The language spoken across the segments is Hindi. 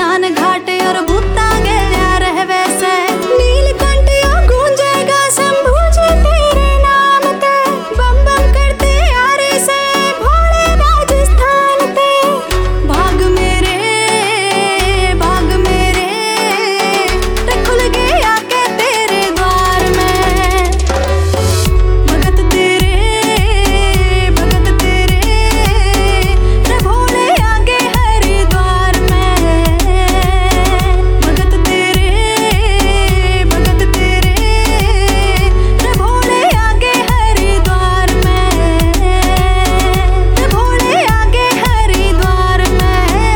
स्नान घाट और भूता गया रह वैसे नीलकंठ यो गूंजेगा शंभू जी तेरे नाम ते बम बम करते यारे से भोले राजस्थान ते भाग मेरे खुल गए आके तेरे द्वार में भगत तेरे रे भोले आगे हरिद्वार में भगत तेरे रे भोले आगे हरिद्वार में रे भोले आगे हरिद्वार में।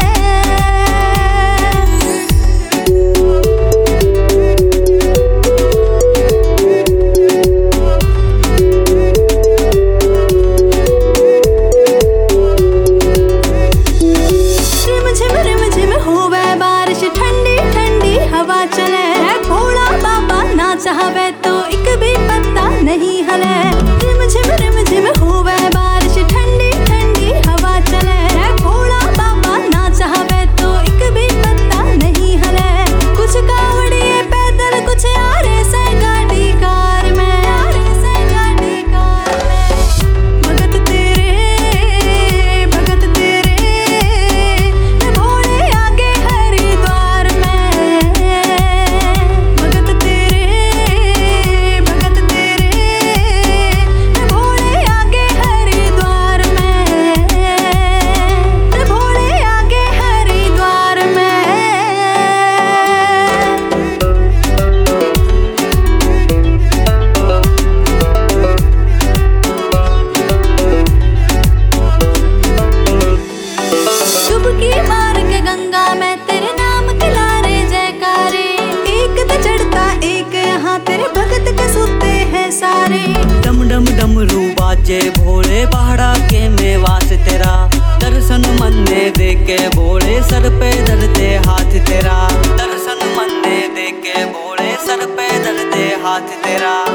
रिम झिम होवे बारिश ठंडी ठंडी हवा चले भोला बाबा ना चाहवे तो एक भी पत्ता नहीं हले रिम झिम होवे बारिश ठंडी ठंडी हवा चले भोला बाबा ना चाहवे तो एक भी पत्ता नहीं हले कुछ कावड़िए पैदल कुछ यारे से गाड़ी कार में भगत तेरे भोले आगे हरिद्वार में भगत तेरे भोले आगे हरिद्वार में भोले आगे हरिद्वार में। डुबकी मार के गंगा में तेरे नाम खिलारे जयकारे एक तो चढ़ता एक यहाँ तेरे भगत के सुते हैं सारे डम डम डमरू बाजे भोले पहाड़ा के मेवास तेरा दर्शन मन ने देके भोले सर पे धरते हाथ तेरा दर्शन मन ने देके भोले सर पे धरते हाथ तेरा।